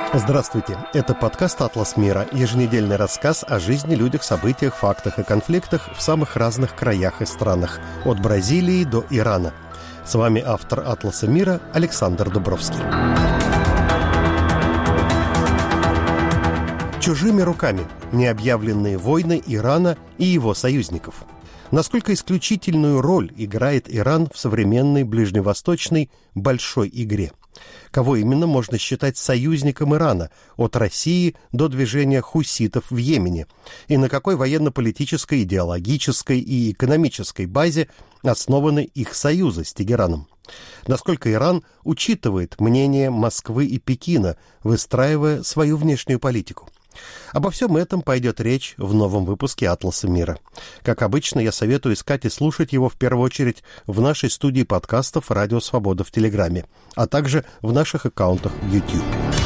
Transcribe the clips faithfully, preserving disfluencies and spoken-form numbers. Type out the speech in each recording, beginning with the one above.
Здравствуйте, это подкаст «Атлас мира», еженедельный рассказ о жизни, людях, событиях, фактах и конфликтах в самых разных краях и странах, от Бразилии до Ирана. С вами автор «Атласа мира» Александр Дубровский. Чужими руками необъявленные войны Ирана и его союзников. Насколько исключительную роль играет Иран в современной ближневосточной большой игре? Кого именно можно считать союзником Ирана, от России до движения хуситов в Йемене? И на какой военно-политической, идеологической и экономической базе основаны их союзы с Тегераном? Насколько Иран учитывает мнение Москвы и Пекина, выстраивая свою внешнюю политику? Обо всем этом пойдет речь в новом выпуске «Атласа мира». Как обычно, я советую искать и слушать его в первую очередь в нашей студии подкастов «Радио Свобода» в Телеграме, а также в наших аккаунтах в YouTube.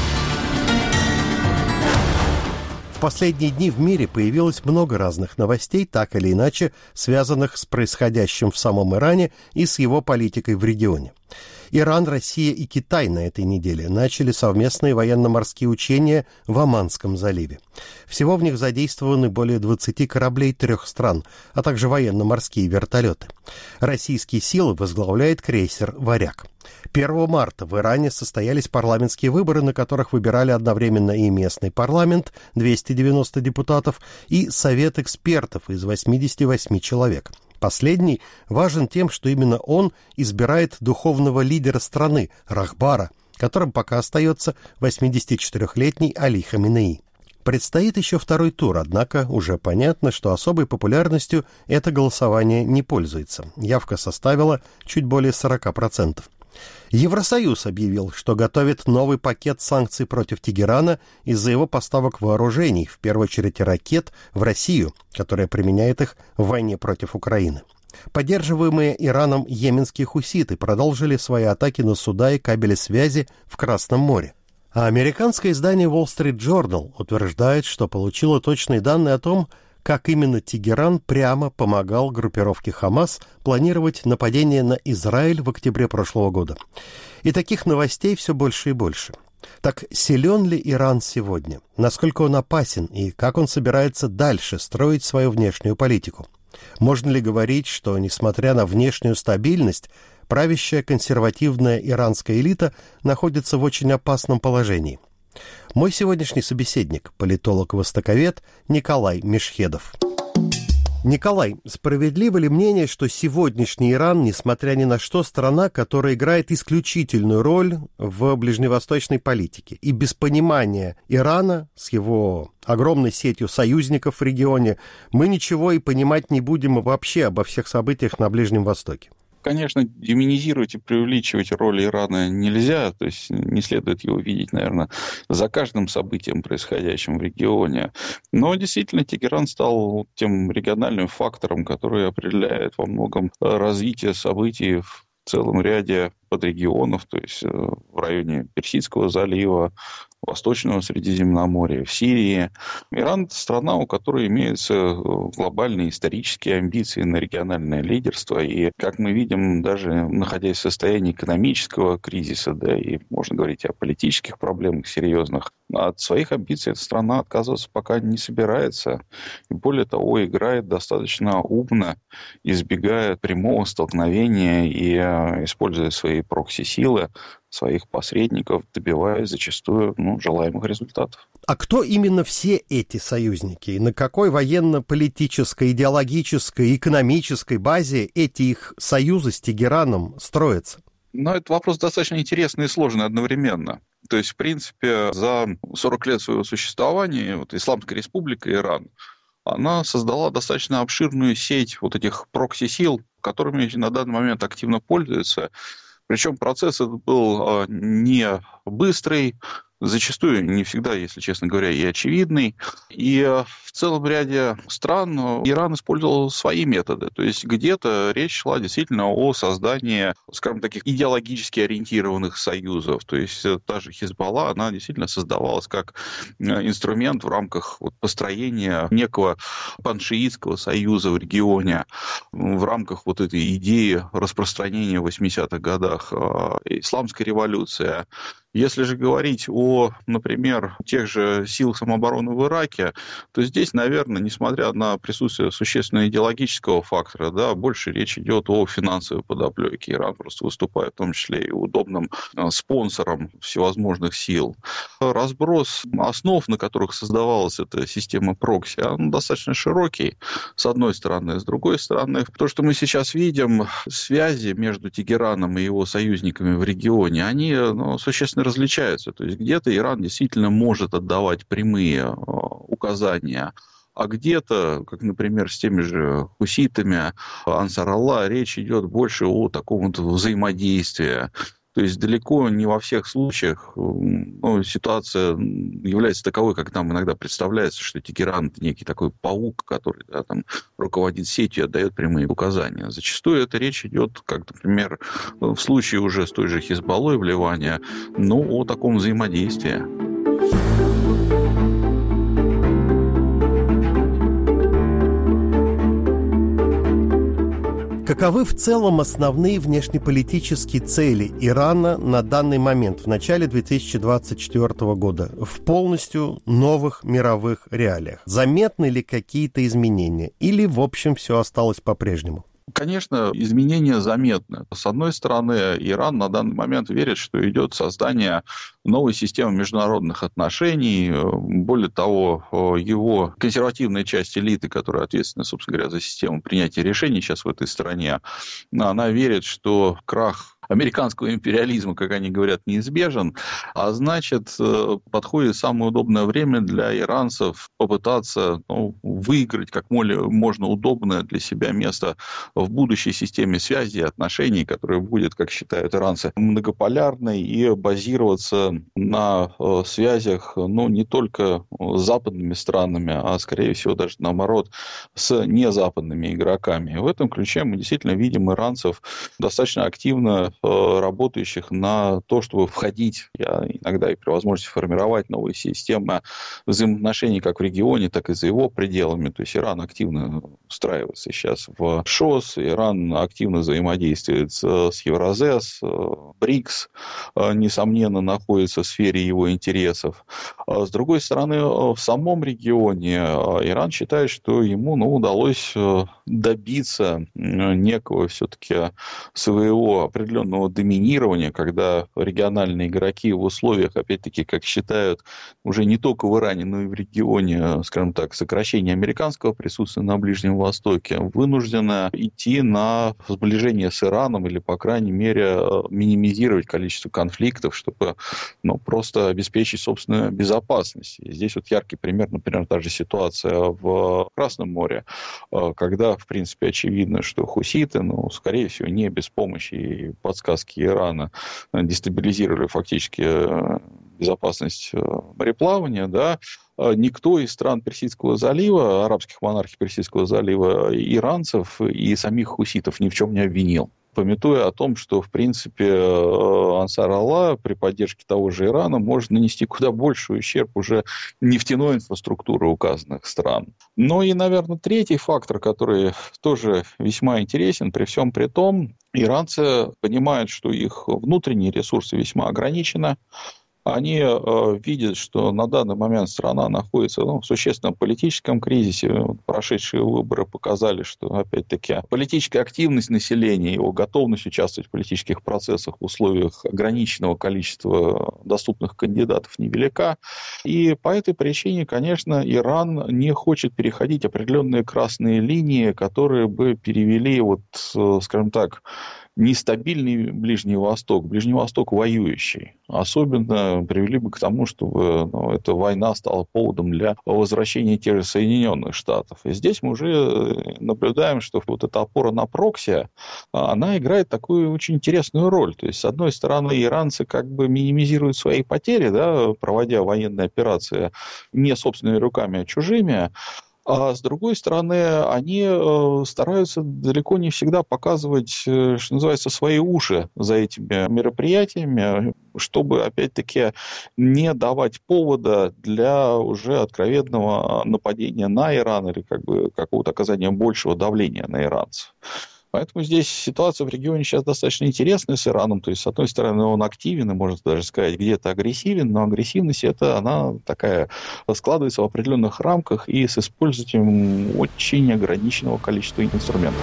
В последние дни в мире появилось много разных новостей, так или иначе связанных с происходящим в самом Иране и с его политикой в регионе. Иран, Россия и Китай на этой неделе начали совместные военно-морские учения в Оманском заливе. Всего в них задействованы более двадцати кораблей трех стран, а также военно-морские вертолеты. Российские силы возглавляет крейсер «Варяг». первого марта в Иране состоялись парламентские выборы, на которых выбирали одновременно и местный парламент, двести девяносто депутатов, и совет экспертов из восьмидесяти восьми человек. Последний важен тем, что именно он избирает духовного лидера страны, Рахбара, которым пока остается восьмидесятичетырёхлетний Али Хаминеи. Предстоит еще второй тур, однако уже понятно, что особой популярностью это голосование не пользуется. Явка составила чуть более сорок процентов. Евросоюз объявил, что готовит новый пакет санкций против Тегерана из-за его поставок вооружений, в первую очередь ракет, в Россию, которая применяет их в войне против Украины. Поддерживаемые Ираном йеменские хуситы продолжили свои атаки на суда и кабели связи в Красном море. А американское издание Wall Street Journal утверждает, что получило точные данные о том, как именно Тегеран прямо помогал группировке «Хамас» планировать нападение на Израиль в октябре прошлого года. И таких новостей все больше и больше. Так силен ли Иран сегодня? Насколько он опасен и как он собирается дальше строить свою внешнюю политику? Можно ли говорить, что, несмотря на внешнюю стабильность, правящая консервативная иранская элита находится в очень опасном положении? Мой сегодняшний собеседник, политолог-востоковед Николай Мешхедов. Николай, справедливо ли мнение, что сегодняшний Иран, несмотря ни на что, страна, которая играет исключительную роль в ближневосточной политике? И без понимания Ирана с его огромной сетью союзников в регионе мы ничего и понимать не будем вообще обо всех событиях на Ближнем Востоке? Конечно, демонизировать и преувеличивать роль Ирана нельзя, то есть не следует его видеть, наверное, за каждым событием, происходящим в регионе. Но действительно Тегеран стал тем региональным фактором, который определяет во многом развитие событий в целом ряде подрегионов, то есть в районе Персидского залива, Восточного Средиземноморья, в Сирии. Иран – это страна, у которой имеются глобальные исторические амбиции на региональное лидерство. И, как мы видим, даже находясь в состоянии экономического кризиса, да, и можно говорить о политических проблемах серьезных, от своих амбиций эта страна отказываться пока не собирается. И более того, играет достаточно умно, избегая прямого столкновения и используя свои прокси-силы, своих посредников, добиваясь зачастую ну, желаемых результатов. А кто именно все эти союзники? И на какой военно-политической, идеологической, экономической базе эти их союзы с Тегераном строятся? Ну, это вопрос достаточно интересный и сложный одновременно. То есть, в принципе, за сорок лет своего существования вот, Исламская республика Иран, она создала достаточно обширную сеть вот этих прокси-сил, которыми на данный момент активно пользуются. Причем процесс этот был не быстрый, зачастую не всегда, если честно говоря, и очевидный. И в целом ряде стран Иран использовал свои методы. То есть где-то речь шла действительно о создании, скажем, таких идеологически ориентированных союзов. То есть та же Хизбалла, она действительно создавалась как инструмент в рамках вот построения некого паншиитского союза в регионе, в рамках вот этой идеи распространения в восьмидесятых годах исламской революции. Если же говорить о, например, тех же силах самообороны в Ираке, то здесь, наверное, несмотря на присутствие существенного идеологического фактора, да, больше речь идет о финансовой подоплеке. Иран просто выступает в том числе и удобным спонсором всевозможных сил. Разброс основ, на которых создавалась эта система прокси, он достаточно широкий, с одной стороны. С другой стороны, то, что мы сейчас видим, связи между Тегераном и его союзниками в регионе, они ну, существенно различаются. То есть где-то Иран действительно может отдавать прямые указания, а где-то, как, например, с теми же хуситами, Ансар-Аллах, речь идет больше о таком вот взаимодействии. То есть далеко не во всех случаях ну, ситуация является таковой, как нам иногда представляется, что Тегеран – это некий такой паук, который да, там, руководит сетью и отдает прямые указания. Зачастую это речь идет, как, например, в случае уже с той же Хизбаллой в Ливане, но о таком взаимодействии. Каковы в целом основные внешнеполитические цели Ирана на данный момент, в начале две тысячи двадцать четвёртого года, в полностью новых мировых реалиях? Заметны ли какие-то изменения? Или, в общем, все осталось по-прежнему? Конечно, изменения заметны. С одной стороны, Иран на данный момент верит, что идет создание новой системы международных отношений. Более того, его консервативная часть элиты, которая ответственна, собственно говоря, за систему принятия решений сейчас в этой стране, она верит, что крах американского империализма, как они говорят, неизбежен, а значит, подходит самое удобное время для иранцев попытаться ну, выиграть как можно удобное для себя место в будущей системе связи и отношений, которая будет, как считают иранцы, многополярной и базироваться на связях ну, не только с западными странами, а, скорее всего, даже наоборот, с незападными игроками. В этом ключе мы действительно видим иранцев достаточно активно работающих на то, чтобы входить, я иногда и при возможности формировать новые системы взаимоотношений как в регионе, так и за его пределами. То есть Иран активно устраивается сейчас в ШОС, Иран активно взаимодействует с Евразес, БРИКС, несомненно, находится в сфере его интересов. С другой стороны, в самом регионе Иран считает, что ему ну, удалось добиться некого все-таки своего определенного доминирования, когда региональные игроки в условиях, опять-таки, как считают, уже не только в Иране, но и в регионе, скажем так, сокращения американского присутствия на Ближнем Востоке, вынуждены идти на сближение с Ираном или, по крайней мере, минимизировать количество конфликтов, чтобы ну, просто обеспечить собственную безопасность. И здесь вот яркий пример, например, та же ситуация в Красном море, когда, в принципе, очевидно, что хуситы, ну, скорее всего, не без помощи и подсказки Ирана дестабилизировали фактически безопасность мореплавания, да, никто из стран Персидского залива, арабских монархий Персидского залива, иранцев и самих хуситов ни в чем не обвинил, памятуя о том, что, в принципе, Ансар-Аллах при поддержке того же Ирана может нанести куда больший ущерб уже нефтяной инфраструктуре указанных стран. Но и, наверное, третий фактор, который тоже весьма интересен, при всем при том, иранцы понимают, что их внутренние ресурсы весьма ограничены. Они э, видят, что на данный момент страна находится ну, в существенном политическом кризисе. Прошедшие выборы показали, что, опять-таки, политическая активность населения, его готовность участвовать в политических процессах в условиях ограниченного количества доступных кандидатов невелика. И по этой причине, конечно, Иран не хочет переходить определенные красные линии, которые бы перевели, вот, скажем так, нестабильный Ближний Восток, Ближний Восток воюющий. Особенно привели бы к тому, чтобы ну, эта война стала поводом для возвращения тех же Соединенных Штатов. И здесь мы уже наблюдаем, что вот эта опора на прокси, она играет такую очень интересную роль. То есть, с одной стороны, иранцы как бы минимизируют свои потери, да, проводя военные операции не собственными руками, а чужими. А с другой стороны, они стараются далеко не всегда показывать, что называется, свои уши за этими мероприятиями, чтобы, опять-таки, не давать повода для уже откровенного нападения на Иран или как бы какого-то оказания большего давления на иранцев. Поэтому здесь ситуация в регионе сейчас достаточно интересная с Ираном. То есть, с одной стороны, он активен, и, можно даже сказать, где-то агрессивен, но агрессивность это, она такая, складывается в определенных рамках и с использованием очень ограниченного количества инструментов.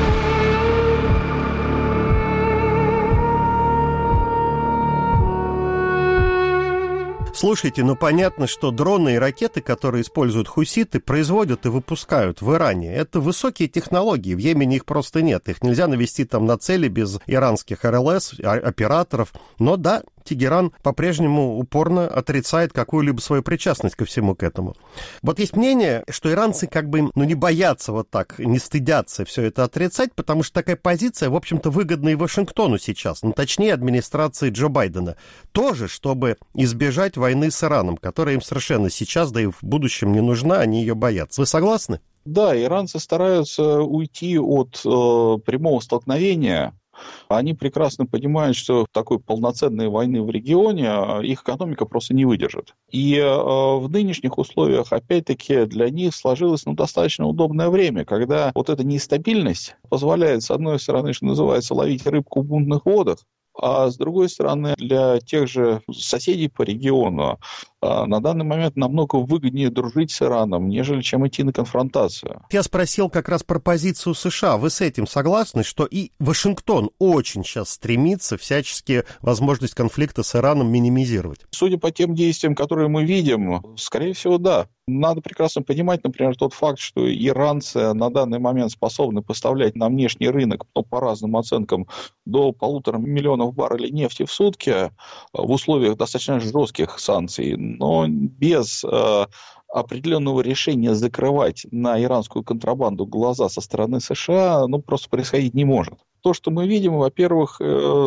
Слушайте, ну понятно, что дроны и ракеты, которые используют хуситы, производят и выпускают в Иране. Это высокие технологии, в Йемене их просто нет. Их нельзя навести там на цели без иранских эр эл эс, операторов. Но да, Тегеран по-прежнему упорно отрицает какую-либо свою причастность ко всему к этому. Вот есть мнение, что иранцы как бы ну, не боятся вот так, не стыдятся все это отрицать, потому что такая позиция, в общем-то, выгодна и Вашингтону сейчас, ну, точнее, администрации Джо Байдена. Тоже, чтобы избежать войны с Ираном, которая им совершенно сейчас, да и в будущем не нужна, они ее боятся. Вы согласны? Да, иранцы стараются уйти от э, прямого столкновения. Они прекрасно понимают, что такой полноценной войны в регионе их экономика просто не выдержит. И э, в нынешних условиях, опять-таки, для них сложилось ну, достаточно удобное время, когда вот эта нестабильность позволяет, с одной стороны, что называется, ловить рыбку в мутных водах, а с другой стороны, для тех же соседей по региону на данный момент намного выгоднее дружить с Ираном, нежели чем идти на конфронтацию. Я спросил как раз про позицию США. Вы с этим согласны, что и Вашингтон очень сейчас стремится всячески возможность конфликта с Ираном минимизировать? Судя по тем действиям, которые мы видим, скорее всего, да. Надо прекрасно понимать, например, тот факт, что иранцы на данный момент способны поставлять на внешний рынок, ну, по разным оценкам, до полутора миллионов баррелей нефти в сутки в условиях достаточно жестких санкций, но без э, определенного решения закрывать на иранскую контрабанду глаза со стороны США, ну, просто происходить не может. То, что мы видим, во-первых,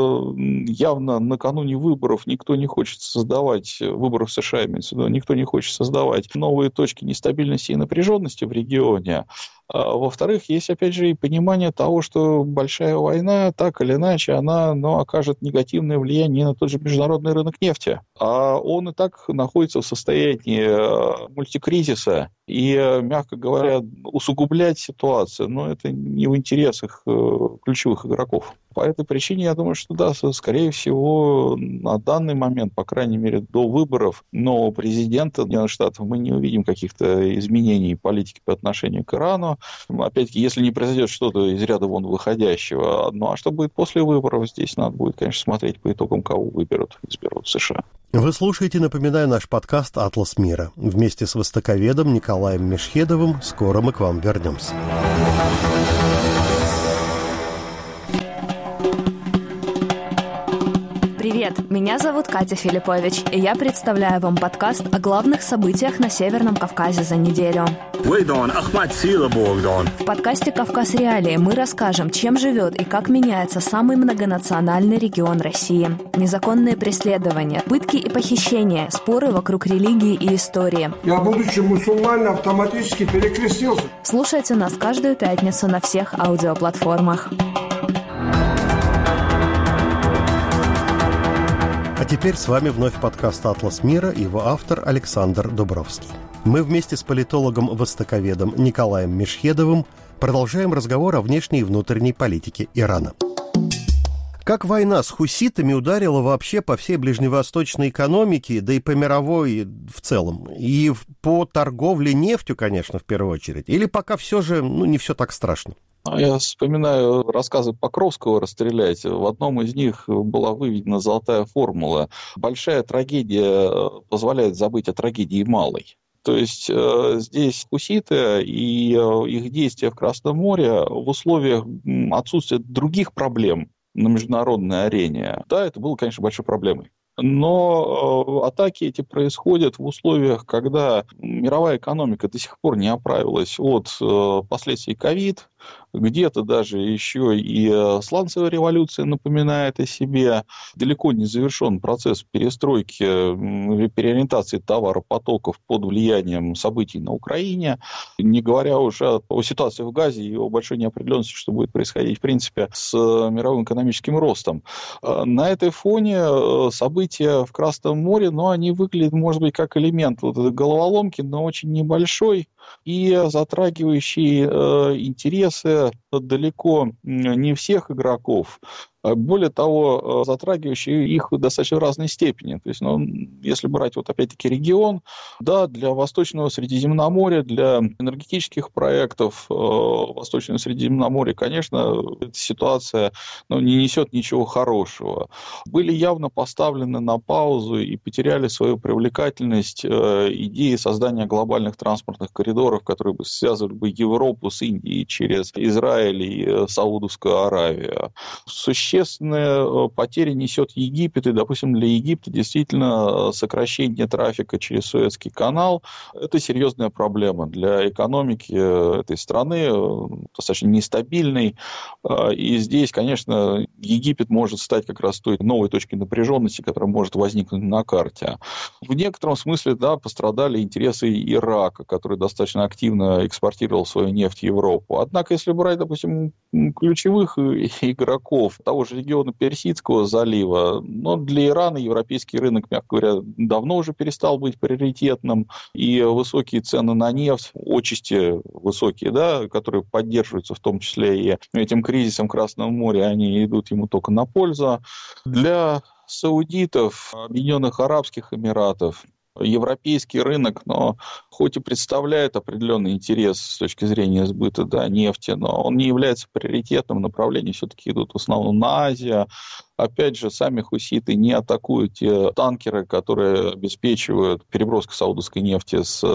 явно накануне выборов никто не хочет создавать, выборов в США, имеется в виду, никто не хочет создавать новые точки нестабильности и напряженности в регионе. А, во-вторых, есть, опять же, и понимание того, что большая война, так или иначе, она ну, окажет негативное влияние на тот же международный рынок нефти. А он и так находится в состоянии мультикризиса. И, мягко говоря, усугублять ситуацию, но это не в интересах ключевых игроков. По этой причине, я думаю, что да, скорее всего, на данный момент, по крайней мере, до выборов нового президента Соединенных Штатов мы не увидим каких-то изменений политики по отношению к Ирану. Опять-таки, если не произойдет что-то из ряда вон выходящего. Ну, а что будет после выборов, здесь надо будет, конечно, смотреть по итогам, кого выберут, изберут в США. Вы слушаете, напоминаю, наш подкаст «Атлас мира». Вместе с востоковедом Николаем Мешхедовым скоро мы к вам вернемся. Привет, меня зовут Катя Филиппович, и я представляю вам подкаст о главных событиях на Северном Кавказе за неделю. В подкасте «Кавказ Реалии» мы расскажем, чем живет и как меняется самый многонациональный регион России. Незаконные преследования, пытки и похищения, споры вокруг религии и истории. Я, будучи мусульманином, автоматически перекрестился. Слушайте нас каждую пятницу на всех аудиоплатформах. А теперь с вами вновь подкаст «Атлас мира» и его автор Александр Дубровский. Мы вместе с политологом-востоковедом Николаем Мешхедовым продолжаем разговор о внешней и внутренней политике Ирана. Как война с хуситами ударила вообще по всей ближневосточной экономике, да и по мировой в целом? И по торговле нефтью, конечно, в первую очередь? Или пока все же ну, не все так страшно? Я вспоминаю рассказы Покровского «Расстрелять». В одном из них была выведена золотая формула. Большая трагедия позволяет забыть о трагедии малой. То есть э, здесь хуситы и э, их действия в Красном море в условиях отсутствия других проблем на международной арене, да, это было, конечно, большой проблемой. Но э, атаки эти происходят в условиях, когда мировая экономика до сих пор не оправилась от э, последствий ковид, где-то даже еще и сланцевая революция напоминает о себе. Далеко не завершен процесс перестройки, переориентации товаропотоков под влиянием событий на Украине, не говоря уже о ситуации в Газе и о большой неопределенности, что будет происходить, в принципе, с мировым экономическим ростом. На этой фоне события в Красном море, но они выглядят, может быть, как элемент вот этой головоломки, но очень небольшой и затрагивающий интересы касается далеко не всех игроков, более того, затрагивающие их в достаточно разной степени. То есть, ну, если брать вот опять-таки регион, да, для Восточного Средиземноморья, для энергетических проектов э, Восточного Средиземноморья, конечно, эта ситуация, ну, не несет ничего хорошего. Были явно поставлены на паузу и потеряли свою привлекательность э, идеи создания глобальных транспортных коридоров, которые бы связывали бы Европу с Индией через Израиль и Саудовскую Аравию. Существенно Существенные потери несет Египет, и, допустим, для Египта действительно сокращение трафика через Суэцкий канал – это серьезная проблема для экономики этой страны, достаточно нестабильной, и здесь, конечно, Египет может стать как раз той новой точкой напряженности, которая может возникнуть на карте. В некотором смысле, да, пострадали интересы Ирака, который достаточно активно экспортировал свою нефть в Европу. Однако, если брать, допустим, ключевых игроков того же региона Персидского залива, но для Ирана европейский рынок, мягко говоря, давно уже перестал быть приоритетным, и высокие цены на нефть, отчасти высокие, да, которые поддерживаются в том числе и этим кризисом Красного моря, они идут ему только на пользу. Для саудитов, Объединенных Арабских Эмиратов, европейский рынок, но хоть и представляет определенный интерес с точки зрения сбыта, да, нефти, но он не является приоритетным направлением, все-таки идут в основном на Азию. Опять же, сами хуситы не атакуют те танкеры, которые обеспечивают переброску саудовской нефти с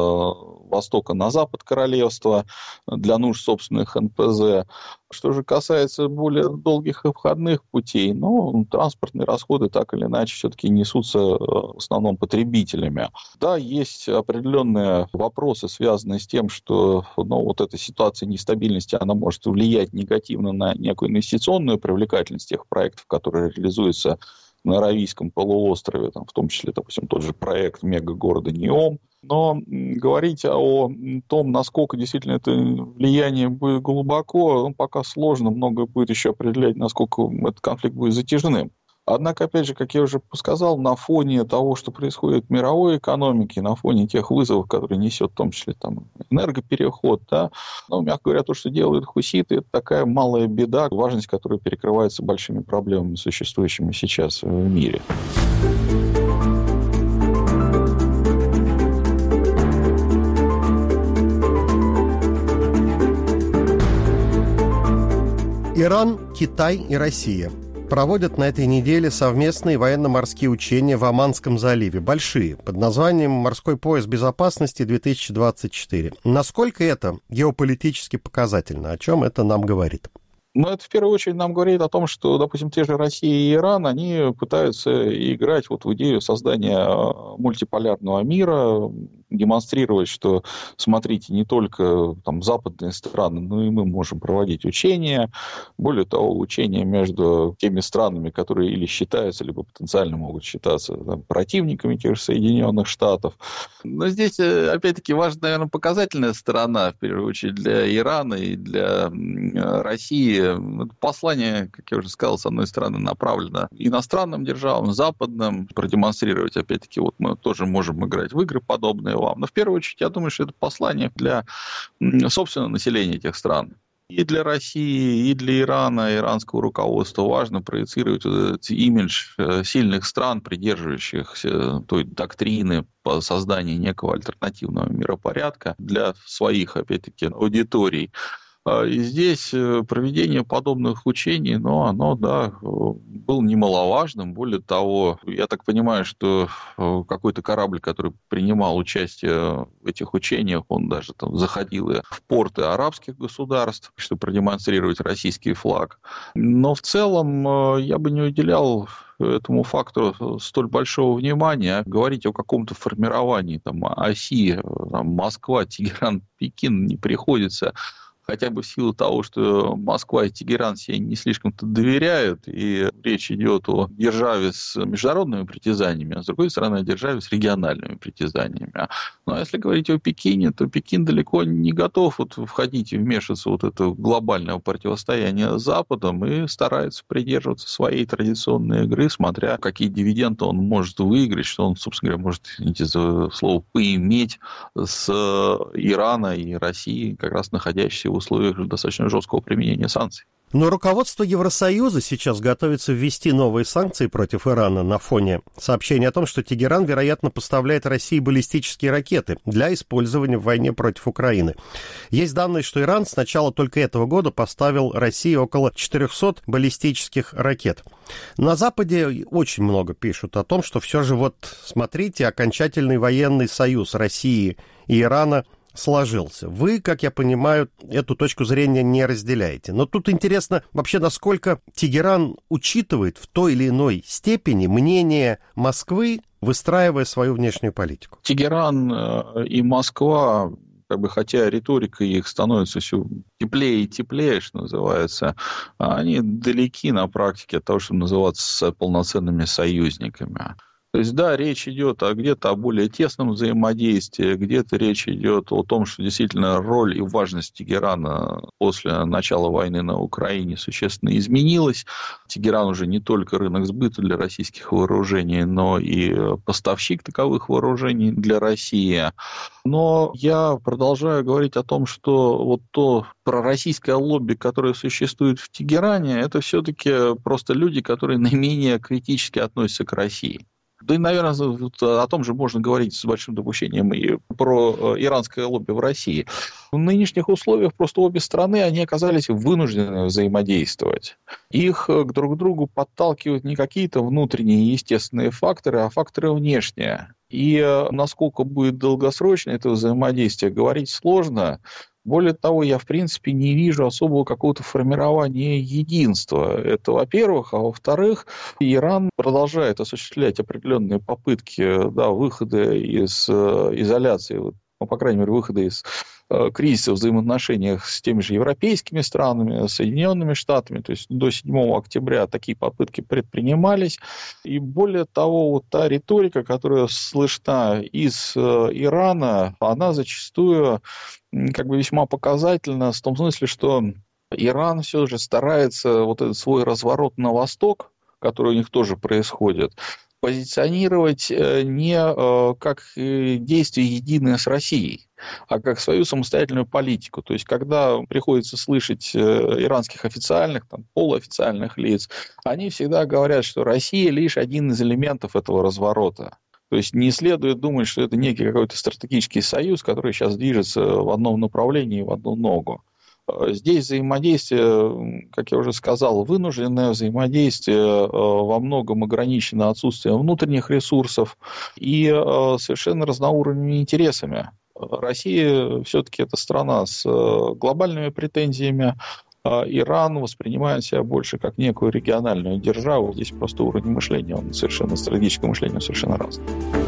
востока на запад королевства для нужд собственных эн пэ зэ. Что же касается более долгих обходных путей, ну, транспортные расходы так или иначе все-таки несутся в основном потребителями. Да, есть определенные вопросы, связанные с тем, что, ну, вот эта ситуация нестабильности, она может влиять негативно на некую инвестиционную привлекательность тех проектов, которые реализуются на Аравийском полуострове, там, в том числе, допустим, тот же проект мегагорода Неом. Но говорить о том, насколько действительно это влияние будет глубоко, ну, пока сложно, много будет еще определять, насколько этот конфликт будет затяжным. Однако, опять же, как я уже сказал, на фоне того, что происходит в мировой экономике, на фоне тех вызовов, которые несет в том числе там, энергопереход, да, ну, мягко говоря, то, что делают хуситы, это такая малая беда, важность которой перекрывается большими проблемами, существующими сейчас в мире. Иран, Китай и Россия проводят на этой неделе совместные военно-морские учения в Оманском заливе, большие, под названием «Морской пояс безопасности-две тысячи двадцать четыре». Насколько это геополитически показательно? О чем это нам говорит? Ну, это в первую очередь нам говорит о том, что, допустим, те же Россия и Иран, они пытаются играть вот в идею создания мультиполярного мира, демонстрировать, что, смотрите, не только там западные страны, но и мы можем проводить учения. Более того, учения между теми странами, которые или считаются, либо потенциально могут считаться там, противниками тех же Соединенных Штатов. Но здесь, опять-таки, важна, наверное, показательная сторона, в первую очередь, для Ирана и для России. Послание, как я уже сказал, с одной стороны, направлено иностранным державам, западным, продемонстрировать, опять-таки, вот мы тоже можем играть в игры подобные вам. Но в первую очередь, я думаю, что это послание для собственного населения этих стран. И для России, и для Ирана, иранского руководства важно проецировать этот имидж сильных стран, придерживающихся той доктрины по созданию некого альтернативного миропорядка для своих, опять-таки, аудиторий. И здесь проведение подобных учений, ну, оно, да, было немаловажным. Более того, я так понимаю, что какой-то корабль, который принимал участие в этих учениях, он даже там заходил и в порты арабских государств, чтобы продемонстрировать российский флаг. Но в целом я бы не уделял этому факту столь большого внимания. Говорить о каком-то формировании там, оси там, Москва, Тегеран, Пекин не приходится. Хотя бы в силу того, что Москва и Тегеран себе не слишком-то доверяют, и речь идет о державе с международными притязаниями, а с другой стороны, о державе с региональными притязаниями. Ну, а если говорить о Пекине, то Пекин далеко не готов вот входить и вмешиваться в вот это глобальное противостояние с Западом и старается придерживаться своей традиционной игры, смотря какие дивиденды он может выиграть, что он, собственно говоря, может, извините за слово, поиметь с Ирана и России, как раз находящейся в условиях достаточно жесткого применения санкций. Но руководство Евросоюза сейчас готовится ввести новые санкции против Ирана на фоне сообщения о том, что Тегеран, вероятно, поставляет России баллистические ракеты для использования в войне против Украины. Есть данные, что Иран с начала только этого года поставил России около четыреста баллистических ракет. На Западе очень много пишут о том, что все же вот, смотрите, окончательный военный союз России и Ирана сложился. Вы, как я понимаю, эту точку зрения не разделяете. Но тут интересно вообще, насколько Тегеран учитывает в той или иной степени мнение Москвы, выстраивая свою внешнюю политику. Тегеран и Москва, как бы, хотя риторика их становится все теплее и теплее, что называется, они далеки на практике от того, чтобы называться полноценными союзниками. То есть, да, речь идет о где-то о более тесном взаимодействии, где-то речь идет о том, что действительно роль и важность Тегерана после начала войны на Украине существенно изменилась. Тегеран уже не только рынок сбыта для российских вооружений, но и поставщик таковых вооружений для России. Но я продолжаю говорить о том, что вот то пророссийское лобби, которое существует в Тегеране, это все-таки просто люди, которые наименее критически относятся к России. Да и, наверное, о том же можно говорить с большим допущением и про иранское лобби в России. В нынешних условиях просто обе страны, они оказались вынуждены взаимодействовать. Их друг к другу подталкивают не какие-то внутренние естественные факторы, а факторы внешние. И насколько будет долгосрочно это взаимодействие, говорить сложно. Более того, я, в принципе, не вижу особого какого-то формирования единства. Это, во-первых. А во-вторых, Иран продолжает осуществлять определенные попытки, да, выхода из изоляции, ну, по крайней мере, выхода из кризиса в взаимоотношениях с теми же европейскими странами, Соединенными Штатами. То есть до седьмого октября такие попытки предпринимались. И более того, вот та риторика, которая слышна из Ирана, она зачастую как бы весьма показательна в том смысле, что Иран все же старается вот этот свой разворот на восток, который у них тоже происходит, позиционировать не как действие единое с Россией, а как свою самостоятельную политику. То есть, когда приходится слышать иранских официальных, там, полуофициальных лиц, они всегда говорят, что Россия лишь один из элементов этого разворота. То есть, не следует думать, что это некий какой-то стратегический союз, который сейчас движется в одном направлении, в одну ногу. Здесь взаимодействие, как я уже сказал, вынужденное взаимодействие, во многом ограничено отсутствием внутренних ресурсов и совершенно разноуровневыми интересами. Россия все-таки это страна с глобальными претензиями, а Иран воспринимает себя больше как некую региональную державу. Здесь просто уровень мышления, он совершенно, стратегическое мышление совершенно разное.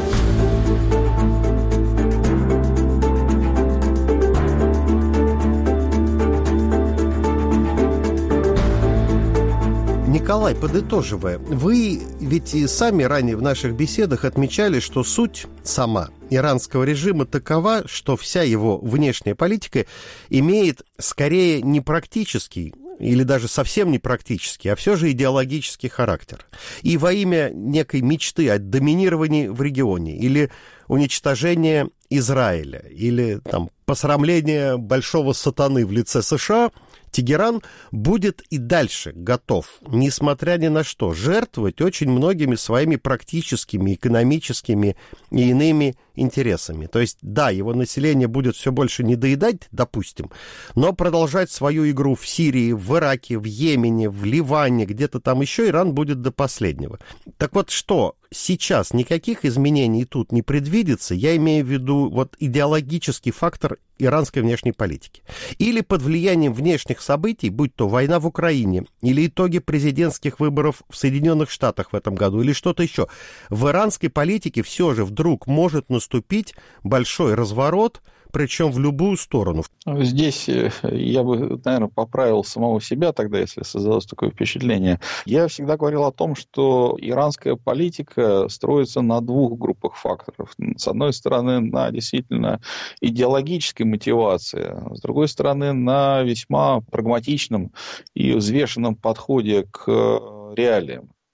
Николай, подытоживая, вы ведь и сами ранее в наших беседах отмечали, что суть сама иранского режима такова, что вся его внешняя политика имеет скорее не практический или даже совсем не практический, а все же идеологический характер. И во имя некой мечты о доминировании в регионе или уничтожения Израиля, или там посрамления большого сатаны в лице США, Тегеран будет и дальше готов, несмотря ни на что, жертвовать очень многими своими практическими, экономическими и иными интересами. То есть, да, его население будет все больше недоедать, допустим, но продолжать свою игру в Сирии, в Ираке, в Йемене, в Ливане, где-то там еще Иран будет до последнего. Так вот, что сейчас никаких изменений тут не предвидится, я имею в виду вот идеологический фактор иранской внешней политики. Или под влиянием внешних событий, будь то война в Украине, или итоги президентских выборов в Соединенных Штатах в этом году, или что-то еще, в иранской политике все же вдруг может наступить большой разворот, причем в любую сторону. Здесь я бы, наверное, поправил самого себя тогда, если создалось такое впечатление. Я всегда говорил о том, что иранская политика строится на двух группах факторов. С одной стороны, на действительно идеологической мотивации, с другой стороны, на весьма прагматичном и взвешенном подходе к реалиям.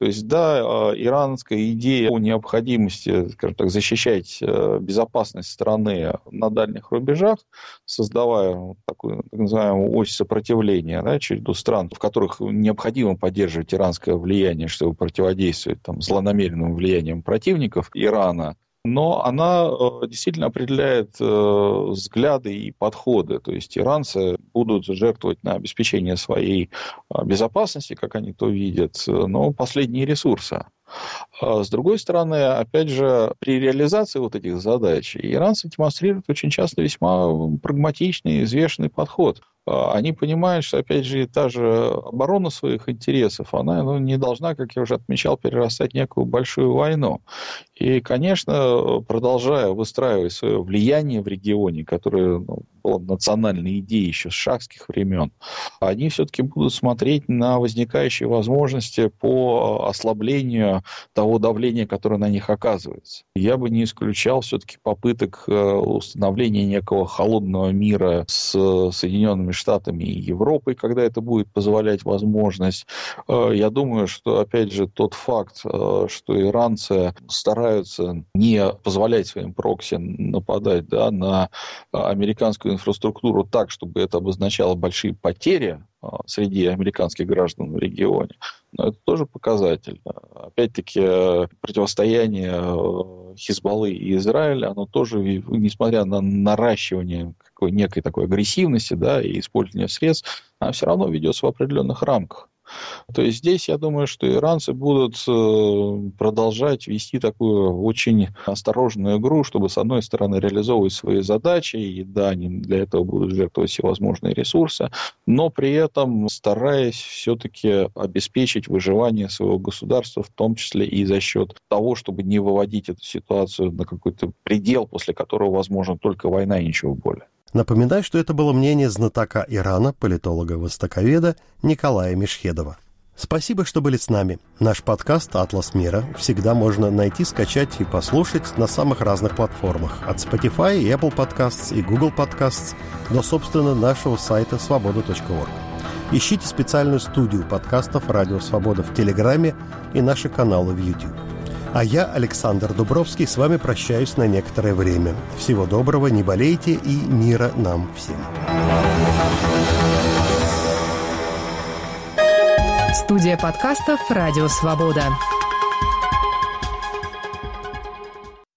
То есть, да, иранская идея о необходимости, скажем так, защищать безопасность страны на дальних рубежах, создавая такую так называемую ось сопротивления, да, череду стран, в которых необходимо поддерживать иранское влияние, чтобы противодействовать там, злонамеренным влияниям противников Ирана, но она действительно определяет взгляды и подходы. То есть иранцы будут жертвовать на обеспечение своей безопасности, как они то видят, но последние ресурсы. С другой стороны, опять же, при реализации вот этих задач иранцы демонстрируют очень часто весьма прагматичный, взвешенный подход. Они понимают, что, опять же, та же оборона своих интересов, она ну, не должна, как я уже отмечал, перерастать в некую большую войну. И, конечно, продолжая выстраивать свое влияние в регионе, которое ну, было национальной идеей еще с шахских времен, они все-таки будут смотреть на возникающие возможности по ослаблению того давления, которое на них оказывается. Я бы не исключал все-таки попыток установления некого холодного мира с Соединенными Штатами и Европой, когда это будет позволять возможность. Я думаю, что, опять же, тот факт, что иранцы стараются не позволять своим прокси нападать да, на американскую инфраструктуру так, чтобы это обозначало большие потери среди американских граждан в регионе, но это тоже показатель. Опять-таки, противостояние Хизбаллы и Израиля, оно тоже, несмотря на наращивание какой некой такой агрессивности да, и использование средств, оно все равно ведется в определенных рамках. То есть здесь, я думаю, что иранцы будут продолжать вести такую очень осторожную игру, чтобы, с одной стороны, реализовывать свои задачи, и да, они для этого будут жертвовать всевозможные ресурсы, но при этом стараясь все-таки обеспечить выживание своего государства, в том числе и за счет того, чтобы не выводить эту ситуацию на какой-то предел, после которого возможна только война и ничего более. Напоминаю, что это было мнение знатока Ирана, политолога-востоковеда Николая Мешхедова. Спасибо, что были с нами. Наш подкаст «Атлас мира» всегда можно найти, скачать и послушать на самых разных платформах. От Spotify и Apple Podcasts и Google Podcasts до, собственно, нашего сайта свобода точка орг. Ищите специальную студию подкастов «Радио Свобода» в Телеграме и наши каналы в YouTube. А я, Александр Дубровский, с вами прощаюсь на некоторое время. Всего доброго, не болейте и мира нам всем. Студия подкастов «Радио Свобода».